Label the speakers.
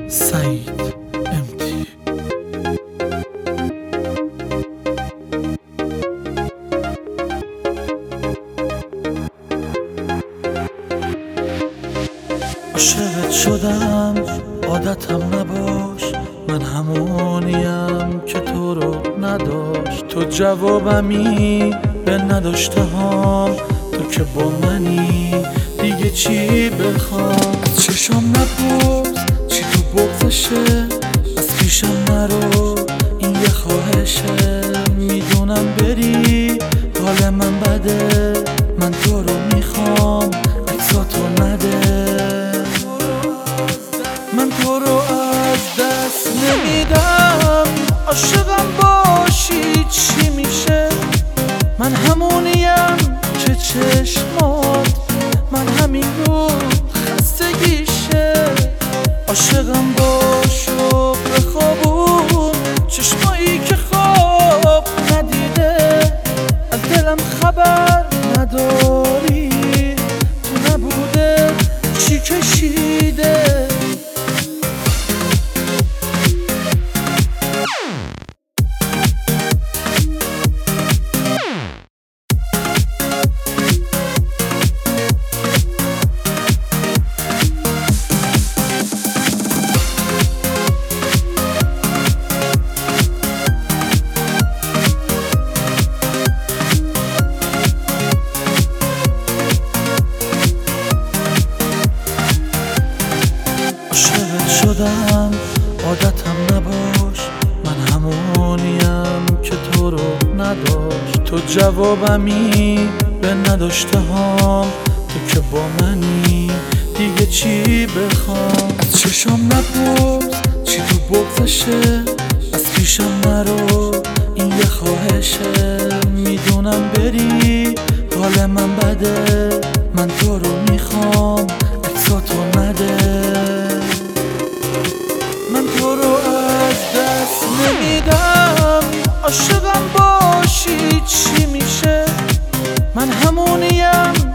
Speaker 1: سعید امتی. عاشقت شدم عادتم نباش، من همونیم که تو رو نداشت. تو جوابمی به نداشته هام، تو که با منی دیگه چی بخوام. از چشام نپرس چی تو بغضشه، از پیشم نرو این یه خواهشه. میدونم بری حال من بده، من تو رو میخوام عکساتو نده. من تو رو از دست نمیدم، عاشقم باشی چی میشه. من همونیم که چشمات من همین رو خستگیشه. عاشقم باش و بخوابون چشمایی که خواب ندیده. از دلم خبر نداری تو نبوده چی کشیده. عاشقت شدم عادتم نباش، من همونیم که تو رو نداشت. تو جوابمی به نداشته هام، تو که با منی دیگه چی بخوام. از چشام نپرس چی تو بغضشه، از پیشم نرو این یه خواهشه. میدونم بری حال من بده، من تو رو میخوام عکساتو نده. من تو رو از دست نمیدم، عاشقم باشی چی میشه. من همونیم